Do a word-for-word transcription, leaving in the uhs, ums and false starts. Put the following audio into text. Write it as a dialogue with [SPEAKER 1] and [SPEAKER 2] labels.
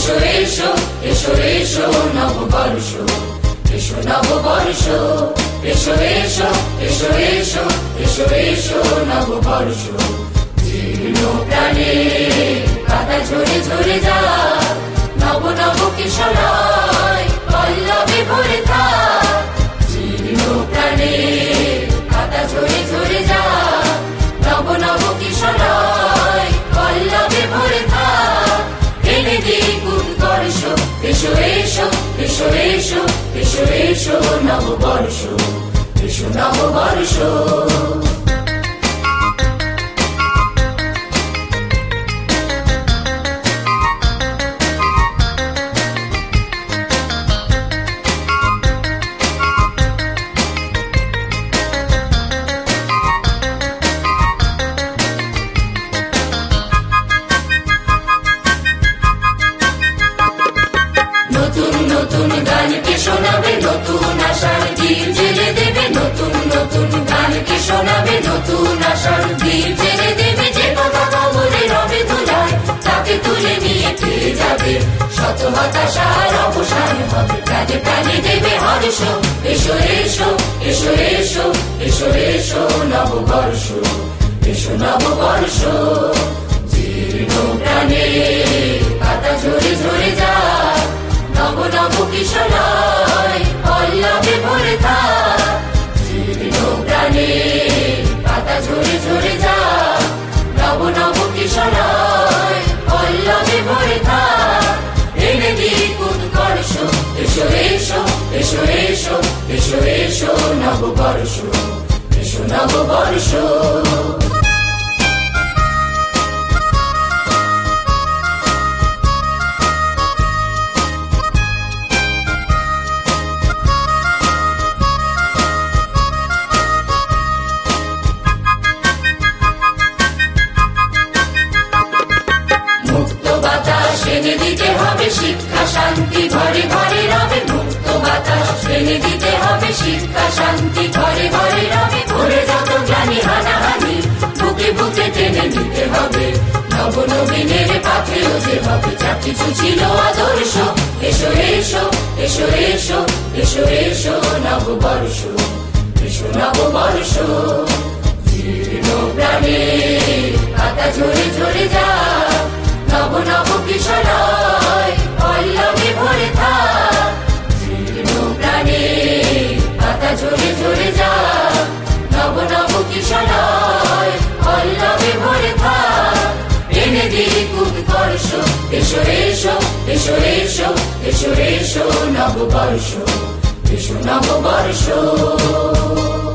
[SPEAKER 1] এসো এসো এসো এসো নববর্ষ, এসো নববর্ষ, এসো এসো এসো এসো এসো এসো নববর্ষ। জীর্ণ প্রাণে পাতা ঝরে ঝরে যায়, নব নব কিশোরায় পল্লবে ভরে থাক। জীর্ণ প্রাণে পাতা ঝরে ঝরে যায়, নব নব কিশোরায় পল্লবে ভরে থাক। এনে দিক উৎকর্ষ, এসো এসো এসো এসো এসো এসো নববর্ষ, এসো নববর্ষ। নতুন নতুন গানকে শোনাবে, নতুন আশার দীপ জেলে দেবে। নতুন নতুন গানকে শোনাবে, নতুন আশার দীপ জেলে দেবে। যে কথা কবরে রবে ধুলায়, তাকে তুলে নিয়ে ফিরে যাবে। শত হতাশার অবসান হবে, প্রাণে প্রাণে দেবে হর্ষ। এসো এসো এসো এসো এসো এসো নববর্ষ, এসো নববর্ষ। জীর্ণ প্রাণে পাতা ঝরে ঝরে যায়, নব নব কিশোরায় পল্লবে ভরে থাক। জীর্ণ প্রাণে পাতা ঝরে ঝরে যায়, নব নব কিশোরায় পল্লবে ভরে থাক। এনে দিক উৎকর্ষ, এসো এসো এসো এসো এসো এসো নববর্ষ, এসো নববর্ষ। মুক্ত বাতাস এনে দিতে হবে, শিক্ষা শান্তি ঘরে ঘরে রবে। মুক্ত বাতাস এনে দিতে হবে, শিক্ষা শান্তি ঘরে ঘরে রবে। ঘরে যত জ্ঞানী হানাহানি বুকে বুকে টেনে নিতে হবে। নব নবীনের পাথেও যে হবে যা কিছু ছিল আদর্শ। এসো এসো এসো এসো এসো এসো নববর্ষ, এসো নববর্ষ। জীর্ণ প্রাণে পাতা ঝরে ঝরে যায়, নব নব কিশোরায় পল্লবে ভরে থাক। জীর্ণ প্রাণে পাতা ঝরে ঝরে যায়, নব নব কিশোরায় পল্লবে ভরে থাক। এনে দিক উৎকর্ষ, এসো এসো এসো এসো এসো এসো নববর্ষ, এসো নববর্ষ।